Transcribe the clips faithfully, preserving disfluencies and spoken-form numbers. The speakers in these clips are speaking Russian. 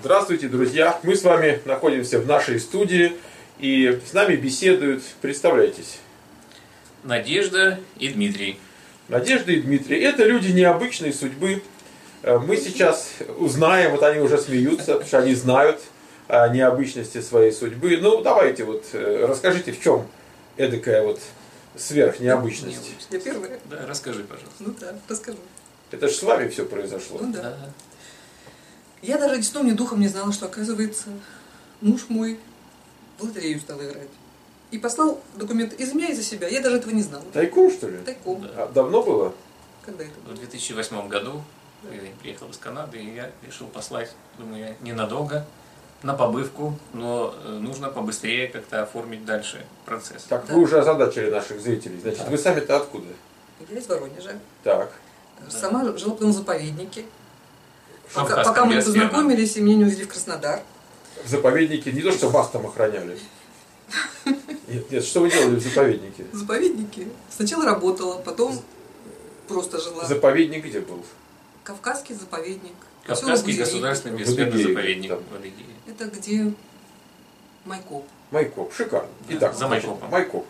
Здравствуйте, друзья! Мы с вами находимся в нашей студии, и с нами беседуют, представляйтесь. Надежда и Дмитрий. Надежда и Дмитрий. Это люди необычной судьбы. Мы сейчас узнаем, вот они уже смеются, потому что они знают о необычности своей судьбы. Ну, давайте вот расскажите, в чем эдакая вот сверхнеобычность. Я первая? Да, расскажи, пожалуйста. Ну да, расскажу. Это же с вами все произошло. Ну да. Да. Я даже ни сном, ни духом не знала, что, оказывается, муж мой в лотерею стал играть. И послал документы из меня и за себя. Я даже этого не знала. Тайком, что ли? Тайком. Да. А давно было? Когда это было? В две тысячи восьмом году я приехал из Канады, и я решил послать, думаю, я ненадолго, на побывку, но нужно побыстрее как-то оформить дальше процесс. Так, Да. вы уже озадачили наших зрителей. Значит, Да. вы сами-то откуда? Я из Воронежа. Так. Да. Сама жила потом в заповеднике. Ну, Пока, в пока мы не Каспии, верно? познакомились, и меня не увезли в Краснодар. В заповеднике не то, что вас там охраняли. Нет, нет, что вы делали в заповеднике? В заповеднике. Сначала работала, потом просто жила. Заповедник где был? Кавказский заповедник. Кавказский Поселок государственный В биосферный Адыгее, заповедник там. в Адыгее. Это где Майкоп. Майкоп, шикарно. Да, Итак, за значит, Майкопом. Майкоп.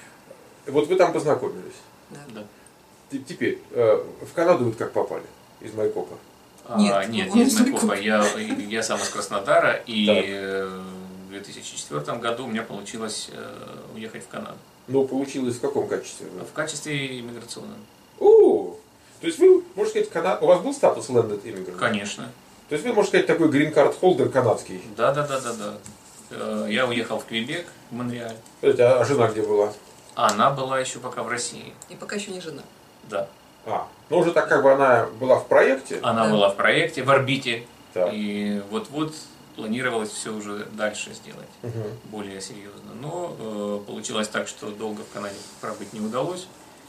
Вот вы там познакомились. Да. Да. Т- Теперь, э, в Канаду вы как попали? Из Майкопа? А, Нет, нет, он не из из Майкопа. Майкопа. Я, я сам из Краснодара, и Так. э, в две тысячи четвёртом году у меня получилось э, уехать в Канаду. Ну, получилось в каком качестве? В качестве иммиграционного. О, то есть вы, можно сказать, Кана... у вас был статус landed immigrant? Конечно. То есть вы, можно сказать, такой грин-карт холдер канадский. Да, да, да, да, да. Э, Я уехал в Квебек, в Монреаль. Подождите, а жена где была? А она была еще пока в России. И пока еще не жена. Да. А, ну уже так как бы она была в проекте. Она Да. была в проекте, в орбите. Так. И вот-вот планировалось все уже дальше сделать, Мгм. более серьезно. Но э, получилось так, что долго в Канаде пробыть не удалось.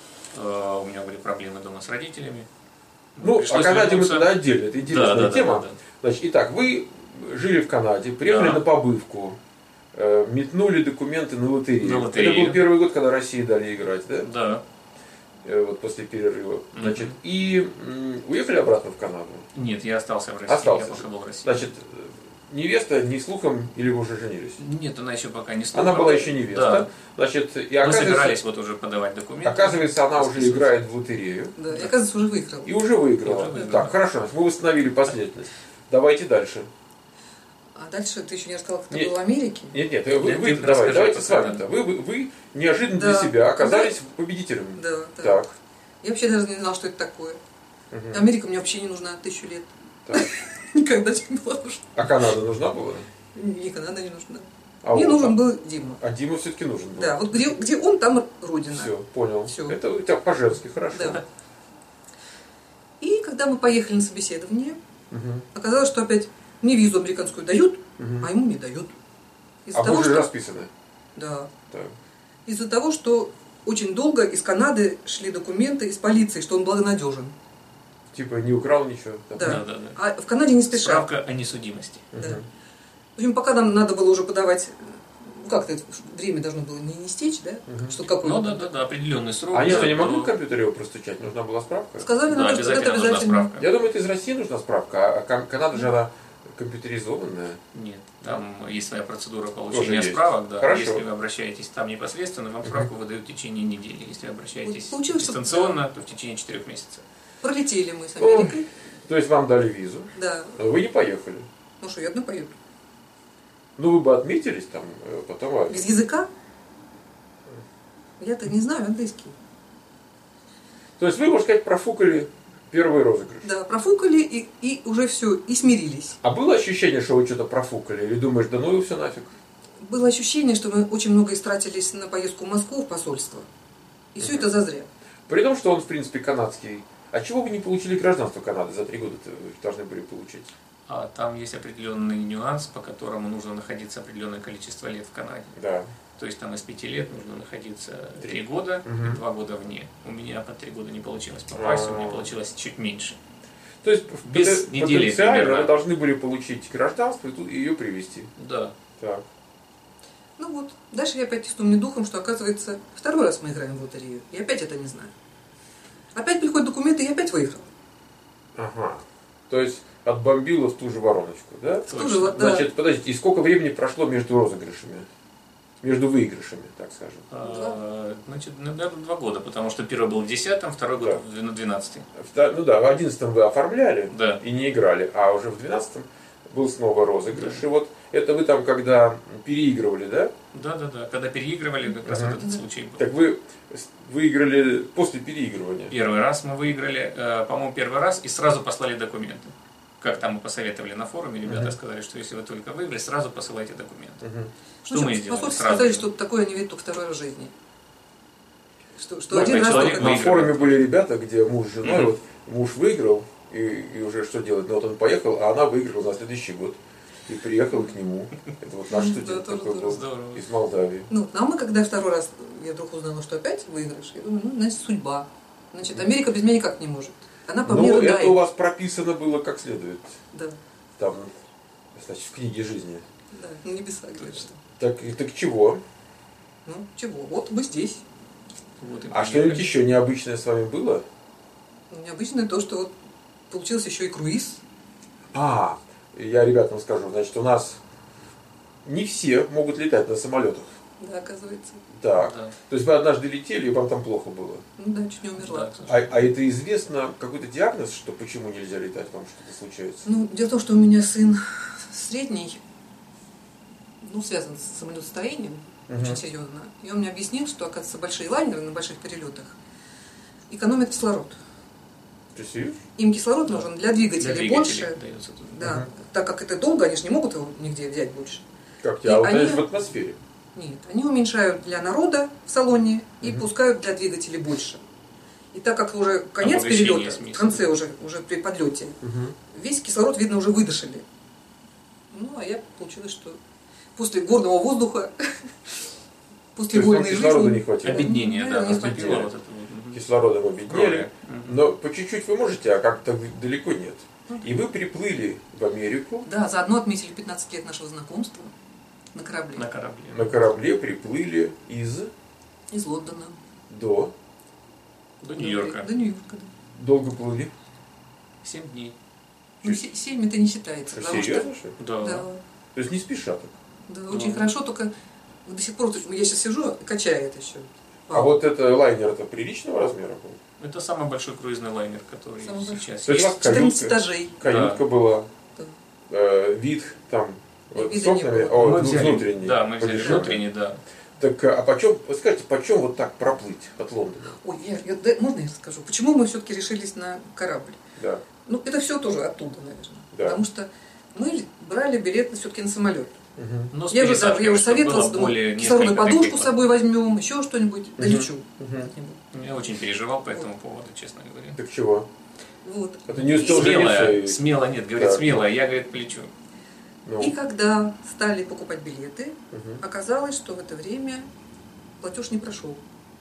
Э, у меня были проблемы дома с родителями. Ну, Пришлось о Канаде мы вернуться. тогда отдельно, это интересная Да, да, да, тема. да, да. Значит, итак, вы жили в Канаде, приехали Да. на побывку, э, метнули документы на лотерею. На лотерею. Это был первый год, когда России дали играть, да? Да. Э, вот после перерыва. Мгм. Значит, и м, уехали обратно в Канаду. Нет, я остался в России. Остался. Я пока был в России. Значит, э, невеста ни слухом, или вы уже женились? Нет, она еще пока не слухала. Она была еще невеста. Да. Значит, и Мы оказывается, собирались вот уже подавать документы. оказывается, она уже Расписываться. играет в лотерею. Да, и оказывается, уже выиграла. И уже выиграла. И уже выиграла. Так, хорошо, мы восстановили последовательность. Давайте дальше. А дальше ты еще не рассказал, как ты Нет. был в Америке. Нет, нет, вы, Нет, вы- ты давай, расскажи давайте пока, с вами-то. да. Вы, вы, вы неожиданно Да. для себя оказались победителем. Да, да. Так. Я вообще даже не знала, что это такое. Мгм. Америка мне вообще не нужна тысячу лет. Так. Никогда не была нужна. А Канада нужна была? Мне Канада не нужна. А Мне вот, нужен а- был Дима. А Дима все-таки нужен был. Да, вот где, где он, там родина. Все, понял. Всё. Это у тебя по-женски, хорошо. Да. И когда мы поехали на собеседование, Мгм. оказалось, что опять мне визу американскую дают, Мгм. а ему не дают. Из-за А вы того, уже что... расписаны. Да. Так. Из-за того, что очень долго из Канады шли документы из полиции, что он благонадежен. Типа не украл ничего. Так. Да. Да, да, да. А в Канаде не спешат. Справка о несудимости. Мгм. Да. В общем, пока нам надо было уже подавать, ну как-то это время должно было не, не стечь, да? Мгм. Что какое-то. Ну да, да, да, определенный срок. А они что, не Да, могли в но- компьютере его простучать? Нужна была справка? Сказали Да, нам, что обязательно это нужна обязательно. справка. Я думаю, это из России нужна справка, а Кан- Канада же она компьютеризованная. Нет, там есть своя процедура Тоже получения есть. справок. Да. Хорошо. Если вы обращаетесь там непосредственно, вам справку выдают в течение недели. Если вы обращаетесь Вот получилось, что- дистанционно, то в течение четырех месяцев. Пролетели мы с О. Америкой. То есть вам дали визу, Да. но вы не поехали. Ну что, я одна поеду. Ну вы бы отметились там, э, потом... а- Без языка? Я-то не знаю английский. То есть вы, можно сказать, профукали первый розыгрыш. Да, профукали и, и уже все, и смирились. А было ощущение, что вы что-то профукали? Или думаешь, да ну его все нафиг? Было ощущение, что мы очень много истратились на поездку в Москву в посольство. И все это зазря. При том, что он, в принципе, канадский. А чего вы не получили гражданство Канады? За три года вы должны были получить. А там есть определенный нюанс, по которому нужно находиться определенное количество лет в Канаде. Да. То есть там из пяти лет нужно находиться Три. три года Мгм. и два года вне. У меня по три года не получилось попасть, у меня А. получилось чуть меньше. То есть Без потен- недели потенциально примерно. вы должны были получить гражданство и тут ее привезти. Да. Так. Ну вот, дальше я опять тесну мне духом, что оказывается, второй раз мы играем в лотерею. И опять это не знаю. Опять приходят документы, и опять выиграл. Ага. То есть отбомбила в ту же вороночку, да? В ту же, вот, да. Значит, подождите, и сколько времени прошло между розыгрышами? Между выигрышами, так скажем. А, значит, наверное, два года, потому что первый был в десятом, второй год Да. в двенадцатом. Ну да, в одиннадцатом вы оформляли Да. и не играли, а уже в двенадцатом был снова розыгрыш. И вот это вы там, когда переигрывали, да? Да, да, да. Когда переигрывали, как раз Ага. вот этот случай был. Так вы выиграли после переигрывания. Первый раз мы выиграли, э, по-моему, первый раз и сразу послали документы. Как там мы посоветовали на форуме, ребята Мгм. сказали, что если вы только выиграли, сразу посылайте документы. Мгм. Что В общем, мы и по сделали сути, сразу сказали, же. что такое не видит только второй раз в жизни. Что, что Ну, один раз человек только... На выиграл. форуме были ребята, где муж с женой, Мгм. вот муж выиграл, и, и уже что делать? Ну вот он поехал, а она выиграла на следующий год. И приехал к нему. Это вот наш Да, студент тоже такой был здорово. из Молдавии. Ну, а мы, когда второй раз, я вдруг узнала, что опять выигрыш, я думаю, ну, значит, судьба. Значит, Америка без меня никак не может. Она по мне Ну, это рыдает. у вас прописано было как следует. Да, Там, значит, в книге жизни. да, на небеса, говорят, что. Так, так чего? Ну, чего, вот мы здесь. Вот и А приехали. что-нибудь еще необычное с вами было? Ну, необычно то, что вот получился еще и круиз. А, я ребятам скажу, значит, у нас не все могут летать на самолетах. Да, оказывается. Так. Да. То есть вы однажды летели, и вам там плохо было. Ну да, чуть не умерла. Да. А, а это известно какой-то диагноз, что почему нельзя летать, вам что-то случается? Ну, дело в том, что у меня сын средний, ну, связан с самолетостроением, Мгм. очень серьезно. И он мне объяснил, что, оказывается, большие лайнеры на больших перелетах экономят кислород. Ты серьезно? Им кислород Да. нужен для двигателей, Для двигателей больше. дается тут. Да, Мгм. так как это долго, они же не могут его нигде взять больше. Как И тебя? А вот они- они в атмосфере. Нет, они уменьшают для народа в салоне и Мгм. пускают для двигателей больше. И так как уже конец Обогащение перелета, смеси. в конце уже, уже при подлете, весь кислород, видно, уже выдышали. Ну, а я получилось, что после горного воздуха, То после есть вам вольной кислорода не жизни, хватило. Обеднение, Наверное, да, не наступило хватило. вот это вот. Мгм. Кислородом обеднели. Крови. Мгм. Но по чуть-чуть вы можете, а как-то вы- далеко нет. И вы приплыли в Америку, да, заодно отметили пятнадцать лет нашего знакомства на корабле На корабле. на корабле приплыли из из Лондона. до. До Нью-Йорка. До Нью-Йорка, да. Долго плыли. Семь дней. Ну, се- семь это не считается, Что, потому что... серьезно, что ли? Да. Да, То есть не спеша так. да, очень хорошо, только до сих пор, то есть я сейчас сижу, качает еще. А вот это лайнер это приличного размера был? Это самый большой круизный лайнер, который Самый большой. сейчас То есть у вас есть. четырнадцать каютка, этажей. каютка была, Да. э, вид там вот, Вида с не окнами, было. о, Мы ну, взяли- внутренний. Да, мы взяли подешевле. внутренний, да. Так, а почем, вы скажите, почем вот так проплыть от Лондона? Ой, я, я- да, можно я расскажу? Почему мы все-таки решились на корабль? Да. Ну, это все тоже оттуда, наверное. Да. Потому что мы брали билет все-таки на самолет. Мгм. Но с Я уже, да, пересадками, я уже чтобы советовалась, было думаю, более кислородную несколько подушку таких с собой возьмем, еще что-нибудь, долечу. Мгм. как-нибудь. вот. Я очень переживал по этому поводу, честно говоря. Так чего? Вот. А ты не успел Смелая, жениться? и- смело, нет, говорит Так. смело, я, говорит, полечу. Ну, И когда стали покупать билеты, мгм. оказалось, что в это время платеж не прошел.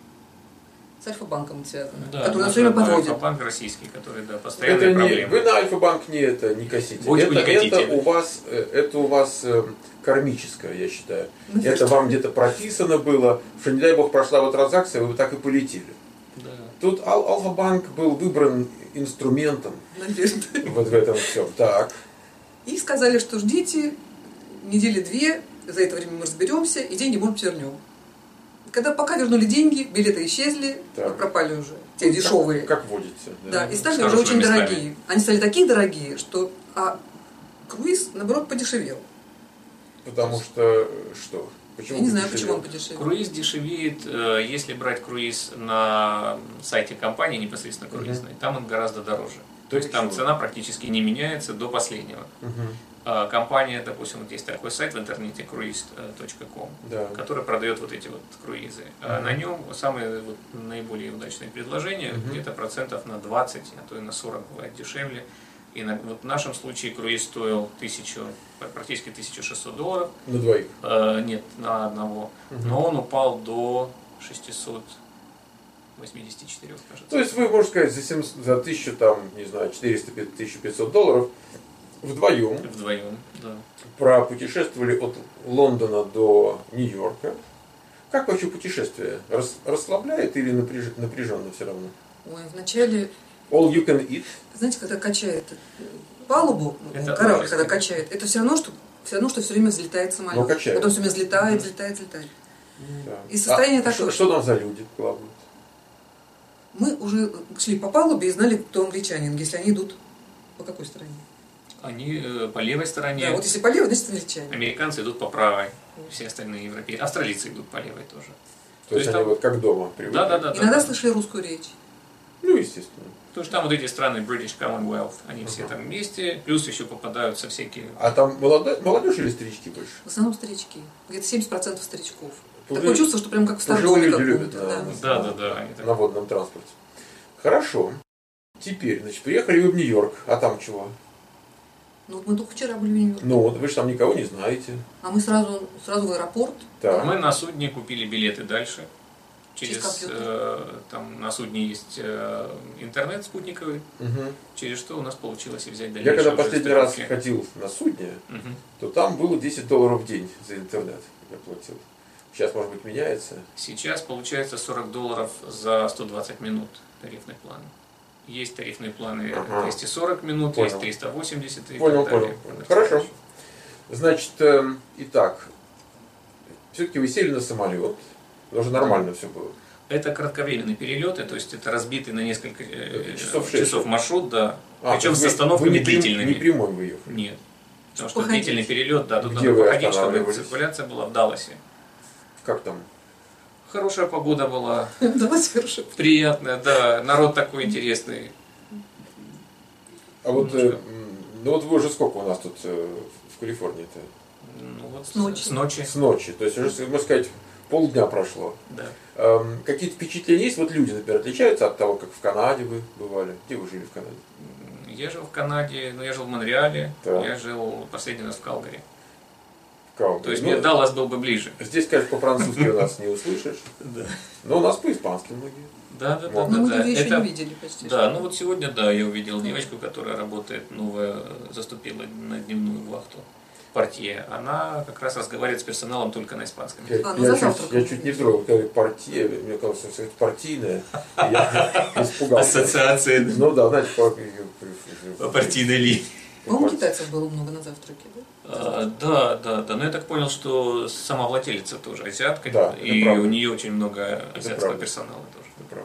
С Альфа-банком это связано, Да, который нас наш все время родной подводит. Альфа-банк российский, который, да, Это постоянные не, проблемы. вы на Альфа-банк не это не косите. Бочку это, не катите. это у вас, э, это у вас э, кармическое, я считаю. Ну, Это что? вам где-то прописано было, что не дай бог прошла вот транзакция, вы так и полетели. Да. Тут Ал- Альфа-банк был выбран инструментом Наверное. вот в этом всем. Так. И сказали, что ждите недели две, за это время мы разберемся, и деньги, может быть, вернем. Когда пока вернули деньги, билеты исчезли, Так. ну, пропали уже, те дешевые. Как, как водится. Да, и стали С уже хорошими очень местами. дорогие. Они стали такие дорогие, что а круиз, наоборот, подешевел. Потому что что? Почему Я не знаю, подешевел? почему он подешевел. Круиз дешевеет, э, если брать круиз на сайте компании непосредственно круизной, там он гораздо дороже. То есть там Почему? цена практически не меняется до последнего. Мгм. А компания, допустим, вот есть такой сайт в интернете круиз точка ком, Да. который продает вот эти вот круизы. А Мгм. на нем самые вот наиболее удачные предложения, Мгм. где-то процентов на двадцать, а то и на сорок бывает дешевле. И на, вот в нашем случае круиз стоил тысячу, практически тысячу шестьсот долларов. На двоих. Э, нет, на одного. Мгм. Но он упал до шестисот восьмидесяти четырёх, кажется. То есть вы, можно сказать, за, семьсот, за тысячу, там, не знаю, четыреста - тысяча пятьсот долларов вдвоем Вдвоем, да. пропутешествовали от Лондона до Нью-Йорка. Как вообще путешествие? Рас- расслабляет или напряж- напряженно все равно? Ой, вначале, All you can eat. знаете, когда качает, палубу, Это корабль, очень когда скорее. качает, это все равно, что все равно, что все время взлетает самолет. Ну, качает. Потом все время взлетает, взлетает, взлетает. Да. И состояние а такое, Что, что- что там за люди плавают? Мы уже шли по палубе и знали, кто англичанин, если они идут по какой стороне. Они э, по левой стороне, Да, вот если по левой, значит англичане. американцы идут по правой, все остальные европейцы, австралийцы идут по левой тоже. То, есть есть они там- вот как дома привыкли? Да, да, да. Иногда да. слышали русскую речь. Ну, естественно. Потому что там вот эти страны British Commonwealth, они все там вместе, плюс еще попадаются всякие... А там молодо- молодежь или старички больше? В основном старички. Где-то семьдесят процентов старичков. Уже- Такое чувство, что прям как в Пожилые Стардоме люди любят каком-то. на, Да. Да, да, да. Они так... на водном транспорте. Хорошо. Теперь, значит, приехали вы в Нью-Йорк. А там чего? Ну вот мы только вчера были в Нью-Йорке. Ну, вот вы же там никого не знаете. А мы сразу, сразу в аэропорт. Так. Мы на судне купили билеты дальше. Через Через, компьютер. э, там на судне есть э, интернет спутниковый, Мгм. через что у нас получилось и взять Я дальнейшие когда уже последний раз страховки. ходил на судне, Мгм. то там было десять долларов в день за интернет. Я платил. Сейчас, может быть, меняется. Сейчас получается сорок долларов за сто двадцать минут тарифный план. Есть тарифные планы Ага. двести сорок минут, Понял. есть триста восемьдесят и Понял, так далее. понял, понял. Хорошо. Значит, эм, итак, все-таки вы сели на самолет. Уже нормально все было. Это кратковременные перелеты, то есть это разбитый на несколько э, Часов шесть. часов маршрут, да. А, Причем то с есть вы- остановками вы не прям- длительными. Не прямой вы ехали. Нет. Потому что Походить. длительный перелет, да, тут Где надо вы походить, чтобы останавливались? циркуляция была в Далласе. Как там? Хорошая погода была, Давайте хорошо. приятная, да, народ такой интересный. А вот, Ну, э, что? м, ну вот вы уже сколько у нас тут э, в Калифорнии-то? Ну, вот С ночи. С ночи. С ночи. То есть уже, можно сказать, полдня прошло. Да. Эм, какие-то впечатления есть? Вот люди, например, отличаются от того, как в Канаде вы бывали? Где вы жили в Канаде? Я жил в Канаде, но я жил в Монреале, Так. я жил последний раз в Калгари. В Калгари. То есть Ну, мне Даллас был бы ближе. Здесь, конечно, по-французски у нас не услышишь, Да. но у нас по-испански многие. Да, да, да, Вот. да. Но мы да. людей еще Это- не видели почти. Да, ну вот сегодня, да, я увидел девочку, которая работает, новая, заступила на дневную вахту. Портье. Она как раз разговаривает с персоналом только на испанском. Я, А, ну я за чуть, завтраком. я чуть не вздрогнул, когда партия, мне казалось, что это партийная. и Я испугался. Ассоциации Ну да, знаете, по, по партийной линии. По-моему, китайцев было много на завтраке, да? А, да, да, да. Но я так понял, что сама владелица тоже азиатка, Да, и это правда. у нее очень много азиатского правда. персонала тоже. Это правда.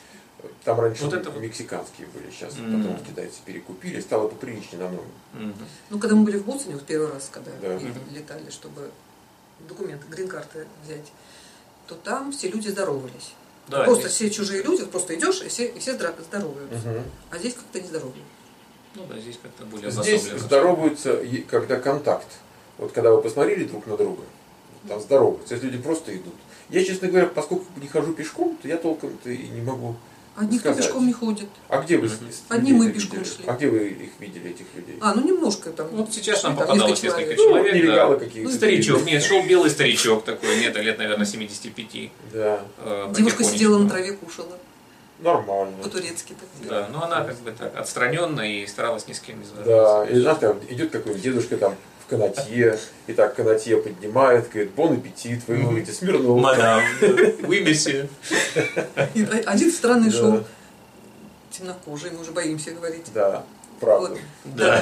Там раньше Вот это вот. мексиканские были, сейчас М. потом китайцы перекупили, стало поприличнее намного. Мгм. Ну, когда мы были в Бостоне, вот первый раз, когда Да. ездили, летали, чтобы документы, грин-карты взять, то там все люди здоровались. Да, Просто здесь- все чужие люди, просто идешь, и все, и все здра- здороваются. Мгм. А здесь как-то не здоровы. ну да, здесь как-то более Здесь обособленно. здороваются, и- когда контакт. Вот когда вы посмотрели друг на друга, там здороваются. Если люди просто идут. Я, честно говоря, поскольку не хожу пешком, то я толком-то и не могу Одни кто сказать. пешком не ходит. А где вы Мгм. с- с Одни людей мы пешком видели? шли. А где вы их видели, этих людей? А, ну немножко там. Вот сейчас нам там попадалось несколько Ну, человек. нелегалы да. какие-то. Ну, старичок, нет, шел белый старичок такой, нет, лет, наверное, семидесяти пяти. Да, э, Девушка потихонечку. сидела на траве, кушала. нормально. По-турецки так. Да, но она как бы так отстраненно и старалась ни с кем не Да, здороваться. и знаешь, там идет какой-нибудь дедушка там в канатье, и так канатье поднимает, говорит, бон аппетит, вы говорите, Смирнов. Мадам, вымеси. И один странный Да. шел, темнокожий, мы уже боимся говорить. Да, правда. Вот. Да.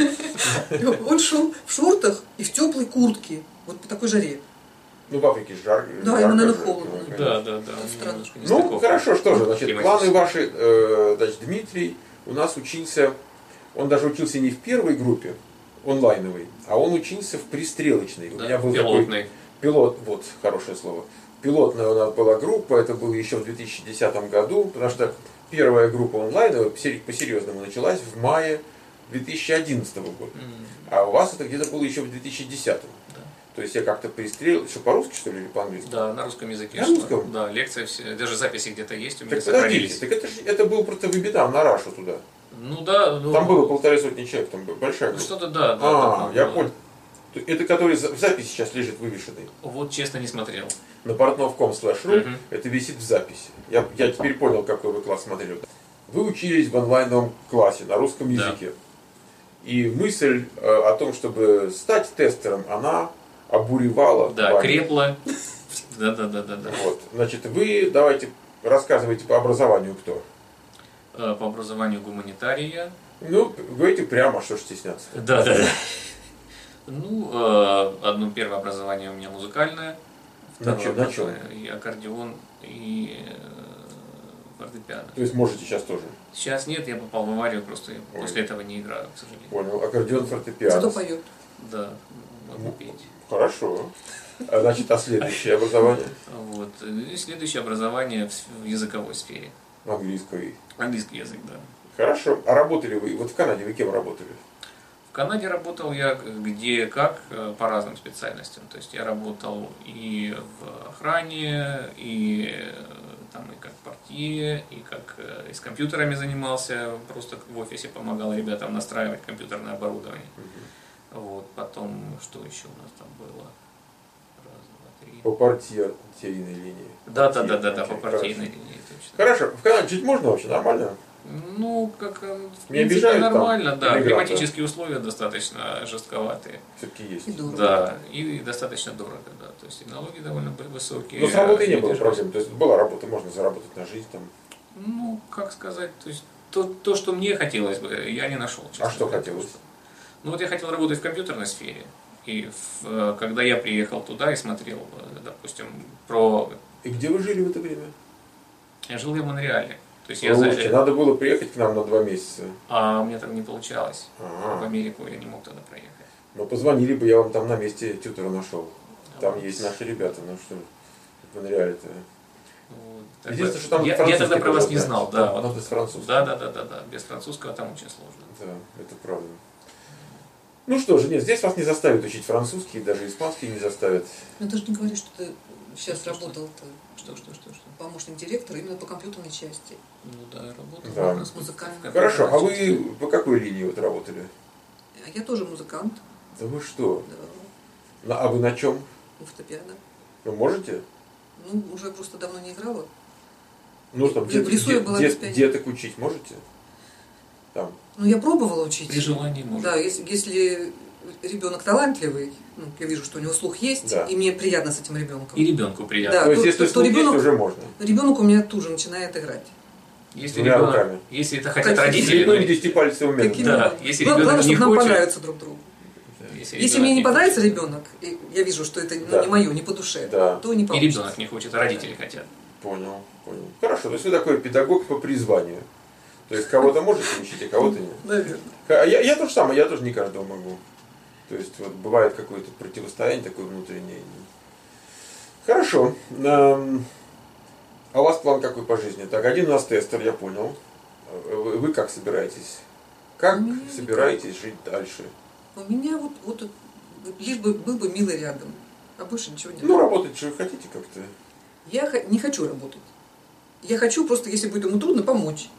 Он шел в шортах и в теплой куртке, вот по такой жаре. Ну, в Африке жар, Да, жарко ему, наверное, же, холодно. ну, конечно. Да, да, да. Это странно. немножко Ну, нестыковка. хорошо, что же, значит, Климатически. планы ваши, э, значит, Дмитрий у нас учился, он даже учился не в первой группе онлайновой, а он учился в пристрелочной. У Да, меня был пилотный. такой пилот, вот, хорошее слово. Пилотная у нас была группа, это было еще в две тысячи десятом году, потому что первая группа онлайновая посери- по-серьезному началась в мае две тысячи одиннадцатого года. М, А у вас это где-то было еще в две тысячи десятом. Да. То есть я как-то пристрелил, что по-русски, что ли, или по-английски? Да, на русском языке. На шло. русском? Да, лекция, все, даже записи где-то есть, у меня Так подождите, сохранились. так это, ж- это был просто вебинар на Рашу туда. Ну да, ну, Там было полторы сотни человек, там была большая ну, группа. что-то да. да, А, там я было. понял. Это который за- в записи сейчас лежит вывешенный. Вот честно не смотрел. На портнов.ком слэш ру Мгм. это висит в записи. Я, я теперь понял, какой вы класс смотрели. Вы учились в онлайновом классе на русском Да. языке. И мысль э, о том, чтобы стать тестером, она обуревала Да, вами. крепло. Да, да, да, да, да. Вот. Значит, вы давайте рассказывайте по образованию кто. По образованию гуманитария. Ну, говорите прямо, что ж стесняться. Да, да, да. Ну, э, одно первое образование у меня музыкальное. На чем? На чем? И аккордеон, и э, фортепиано. То есть можете сейчас тоже? Сейчас нет, я попал в аварию, просто я Ой. после этого не играю, к сожалению. Понял. Аккордеон, фортепиано. Зато поет. Да, могу петь. Хорошо. А значит, а следующее образование? Вот. И следующее образование в языковой сфере. Английский. Английский язык, да. Хорошо. А работали вы? Вот в Канаде вы кем работали? В Канаде работал я где как по разным специальностям. То есть я работал и в охране, и там и как портье, и как и с компьютерами занимался, просто в офисе помогал ребятам настраивать компьютерное оборудование. Угу. Вот. Потом, что еще у нас там было? Раз, два, три. По партийной линии. Да, да, да, да, да, по партийной линии, точно. Хорошо. В Канаде жить можно вообще нормально? Ну, как в Не принципе, обижают нормально, там да. иммигранты? Климатические условия достаточно жестковатые. Все-таки есть. И дорого. Да, и достаточно дорого, да. То есть и налоги довольно высокие. Но с работой не было Люди проблем. То есть была работа, можно заработать на жизнь там. Ну, как сказать, то есть то, то, что мне хотелось бы, я не нашел. А что хотелось? Ну вот я хотел работать в компьютерной сфере. И в, когда я приехал туда и смотрел, допустим, про... И где вы жили в это время? Я жил я в Монреале. То есть я Слушайте, за... надо было приехать к нам на два месяца. А у меня так не получалось. А-а. В Америку я не мог тогда проехать. Но позвонили бы, я вам там на месте тютера нашел. Там Вот. есть наши ребята, ну что, в Монреале-то. Вот. Единственное, что там я, я тогда про вас говорят, не знал, да. да. Там Вот. надо с французским. Да, да, да, да, да. Без французского там очень сложно. Да, это правда. Ну что же, нет, здесь вас не заставят учить французский, даже испанский не заставят. Ну ты же не говоришь, что ты сейчас Что, что? работал Что, что, что, что? помощник директора именно по компьютерной части. Ну да, я работал. Да. У нас музыкальный. Хорошо, а вы по какой линии вот работали? А я тоже музыкант. Да вы что? Да, На- а вы на чем? на фортепиано. Вы можете? Ну, уже просто давно не играла. Ну, там, В дет- лесу я дет- была дет- без пяти. деток учить можете? Там. Ну, я пробовала учить. При желании можно. Да, если, если ребенок талантливый, ну, я вижу, что у него слух есть, Да. и мне приятно с этим ребенком. И ребенку приятно. Да, То есть, то- если то- то слух есть, ребенок- уже можно. Ребенок у меня тут же начинает играть. Если Двумя ребенок, руками. если это хотят Какие- родители, Ну, ну, и десятипальцевым методом. Какими- Да, если Главное, ребенок не чтобы нам хочет. понравиться друг другу. если, Если ребенок мне не понравится хочет, ребенок, и я вижу, что это ну, Да. не мое, не по душе, Да. то не и получится. ребенок не хочет, а родители хотят. Понял, понял. Хорошо, то есть вы такой педагог по призванию. То есть кого-то можете учить, а кого-то нет. Наверное. А я, я то же самое, я тоже не каждого могу. То есть вот бывает какое-то противостояние такое внутреннее. Хорошо. Эм, А у вас план какой по жизни? Так, один у нас тестер, я понял. Вы, вы как собираетесь? Как У меня собираетесь жить дальше? У меня вот, вот лишь бы был бы милый рядом, а больше ничего нет. Ну, работать же вы хотите как-то. Я х- не хочу работать. Я хочу просто, если будет ему трудно, помочь.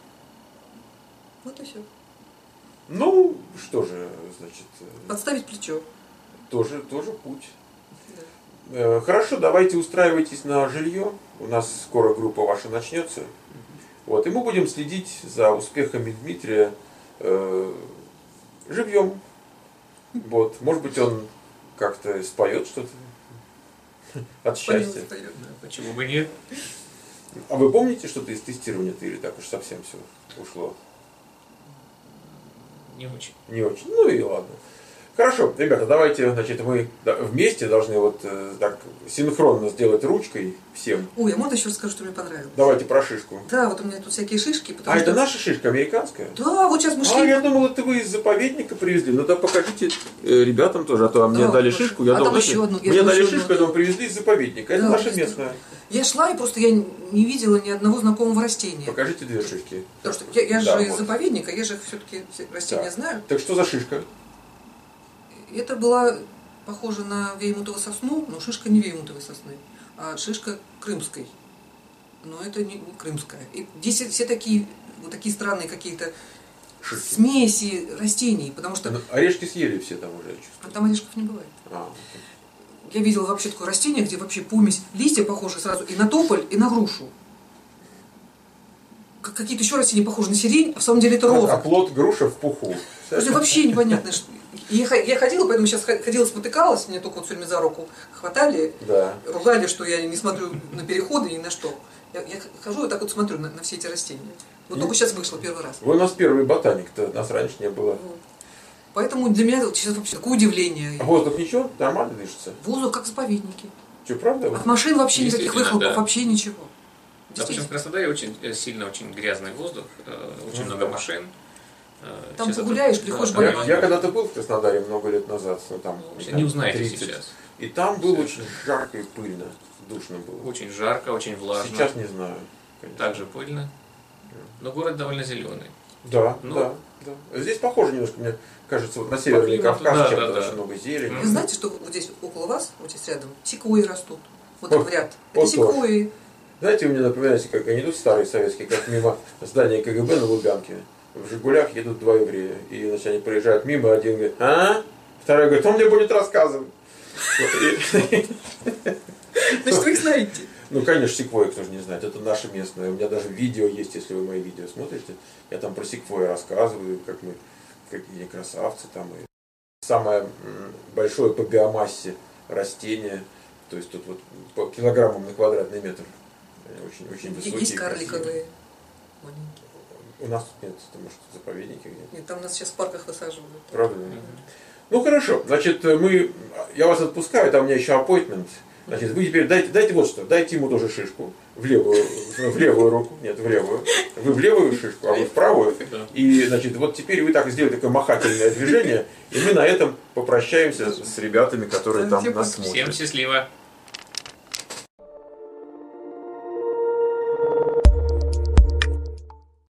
Вот и все. Ну, что же, значит, э, Подставить плечо. тоже, тоже путь. Да. Э, Хорошо, давайте устраивайтесь на жилье. У нас скоро группа ваша начнется. Вот, и мы будем следить за успехами Дмитрия э, живьем. Вот, может быть, он как-то споет что-то от счастья. Поет, поет. Да, почему бы нет? А вы помните что-то из тестирования-то или так уж совсем все ушло? Не очень. Не очень. Ну и ладно. Хорошо, ребята, давайте, значит, мы да, вместе должны вот э, так синхронно сделать ручкой всем. Ой, а можно еще расскажу, что мне понравилось? Давайте про шишку. Да, вот у меня тут всякие шишки. Потому А что... это наша шишка, американская? Да, вот сейчас мы А, шли. я думал, это вы из заповедника привезли. Ну да покажите э, ребятам тоже, а то мне Да, дали хорошо. шишку. Я А думал, там знаете, еще одну, я мне думаю, дали еще шишку, я одну. думал, привезли из заповедника. Это Да, наша привезли. местная. Я шла, и просто я не видела ни одного знакомого растения. Покажите две шишки. Потому что я, я же Да, из вот. заповедника, я же все-таки все растения Так. знаю. Так что за шишка? Это была похожа на веймутовую сосну, но шишка не веймутовой сосны, а шишка крымской. Но это не, не крымская. И здесь все такие, вот такие странные какие-то Шишки. смеси растений, потому что Ну, орешки съели все там уже, я а чувствую. там орешков не бывает. А, Я видела вообще такое растение, где вообще помесь листья похожи сразу и на тополь, и на грушу. Как- Какие-то еще растения похожи на сирень, а в самом деле это а роза. плод груша в пуху. Это вообще непонятно. что- И Я х- я ходила, поэтому сейчас ходила, спотыкалась, мне только вот все время за руку хватали, Да. ругали, что я не смотрю на переходы ни на что. Я, я хожу и так вот смотрю на, на все эти растения. Но только сейчас вышло первый раз. Вы у нас первый ботаник-то, нас раньше не было. Вот. Поэтому для меня сейчас вообще такое удивление. А воздух ничего? Нормально дышится? Воздух как заповедники. Что, правда? От машин вообще никаких Действительно, выхлопов, да. вообще ничего. Допустим, в Краснодаре очень э, сильно очень грязный воздух, э, очень Ну, много да. машин. Э, Там сейчас погуляешь, это- приходишь да, болеть. да, Я да. когда-то был в Краснодаре много лет назад, ну там Вы не узнаете тридцать. сейчас. И там было очень жарко и пыльно, душно было. Очень жарко, очень влажно. Сейчас не знаю. конечно. Также пыльно. Но город довольно зеленый. Да, Ну. да, да. Здесь похоже немножко, мне кажется, вот на Северный климату, Кавказ, да, чем-то да, очень да. много зелени. Вы знаете, что вот здесь около вас, вот здесь рядом, секвойи растут. Вот так Вот, в ряд. вот Это секвойи. Знаете, вы мне напоминаете, как они идут старые советские, как мимо здания КГБ на Лубянке. В «Жигулях» едут два еврея. И значит, они проезжают мимо, один говорит, а? Второй говорит, он мне будет рассказывать. Вот, и- Значит, вы их знаете. Ну, конечно, секвойи, кто же не знает, это наше местное. У меня даже видео есть, если вы мои видео смотрите. Я там про секвойи рассказываю, как мы, какие красавцы там. И самое м, большое по биомассе растение, то есть тут вот по килограммам на квадратный метр. Они Очень, очень высокие. Есть красивые. карликовые. Маленькие. У нас тут нет, это может заповедники где-то. Нет, там нас сейчас в парках высаживают. Правда? Ну хорошо, значит, мы, я вас отпускаю, там у меня еще appointment. Значит, вы теперь дайте, дайте вот что, дайте ему тоже шишку в левую, в левую руку, нет, в левую. Вы в левую шишку, а вы в правую. Да. И, значит, вот теперь вы так сделали такое махательное движение, и мы на этом попрощаемся с ребятами, которые там нас Всем смотрят. счастливо.